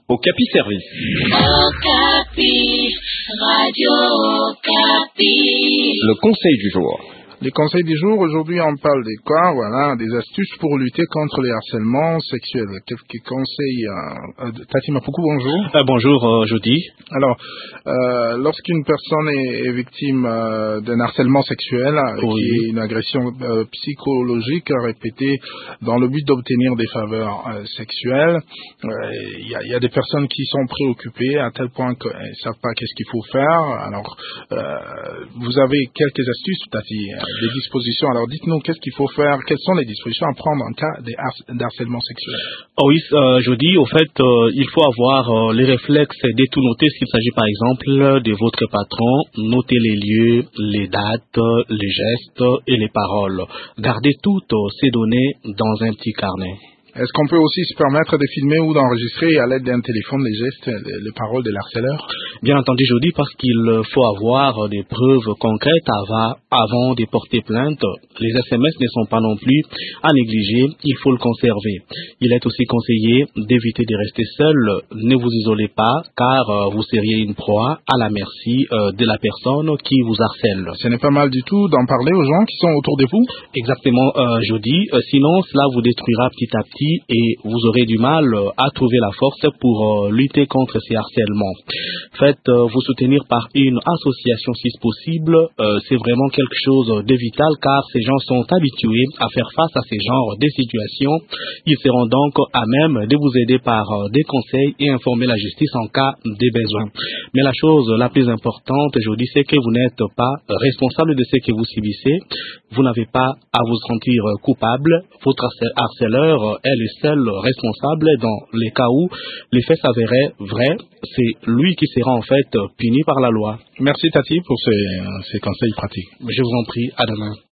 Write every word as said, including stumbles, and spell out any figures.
Okapi Service. Okapi, Radio Okapi. Le conseil du jour. Les conseils du jour, aujourd'hui on parle des quoi, voilà, des astuces pour lutter contre les harcèlements sexuels. Quelques conseils, euh, Tati Mapuku, bonjour. Euh, bonjour, euh, Jody. Alors, euh, lorsqu'une personne est, est victime euh, d'un harcèlement sexuel, oui. qui est une agression euh, psychologique répétée dans le but d'obtenir des faveurs euh, sexuelles, il euh, y, y a des personnes qui sont préoccupées à tel point qu'elles ne savent pas qu'est-ce qu'il faut faire. Alors, euh, vous avez quelques astuces, Tati, des dispositions. Alors dites-nous, qu'est-ce qu'il faut faire, quelles sont les dispositions à prendre en cas d'harcèlement sexuel? Oh oui, euh, je dis, au fait, euh, il faut avoir euh, les réflexes de tout noter, s'il s'agit par exemple de votre patron, notez les lieux, les dates, les gestes et les paroles. Gardez toutes ces données dans un petit carnet. Est-ce qu'on peut aussi se permettre de filmer ou d'enregistrer à l'aide d'un téléphone les gestes, les paroles de l'harceleur? Bien entendu, je dis parce qu'il faut avoir des preuves concrètes avant de porter plainte. Les S M S ne sont pas non plus à négliger, il faut le conserver. Il est aussi conseillé d'éviter de rester seul. Ne vous isolez pas car vous seriez une proie à la merci de la personne qui vous harcèle. Ce n'est pas mal du tout d'en parler aux gens qui sont autour de vous? Exactement, euh, je dis. Sinon, cela vous détruira petit à petit et vous aurez du mal à trouver la force pour lutter contre ces harcèlements. Faites vous soutenir par une association si possible, euh, c'est vraiment quelque chose de vital car ces gens sont habitués à faire face à ces genres de situations. Ils seront donc à même de vous aider par des conseils et informer la justice en cas de besoin. Mais la chose la plus importante, je dis, c'est que vous n'êtes pas responsable de ce que vous subissez. Vous n'avez pas à vous sentir coupable. Votre harceleur est le seul responsable dans les cas où les faits s'avéraient vrais. C'est lui qui sera en fait puni par la loi. Merci Tati pour ces, ces conseils pratiques. Je vous en prie, à demain.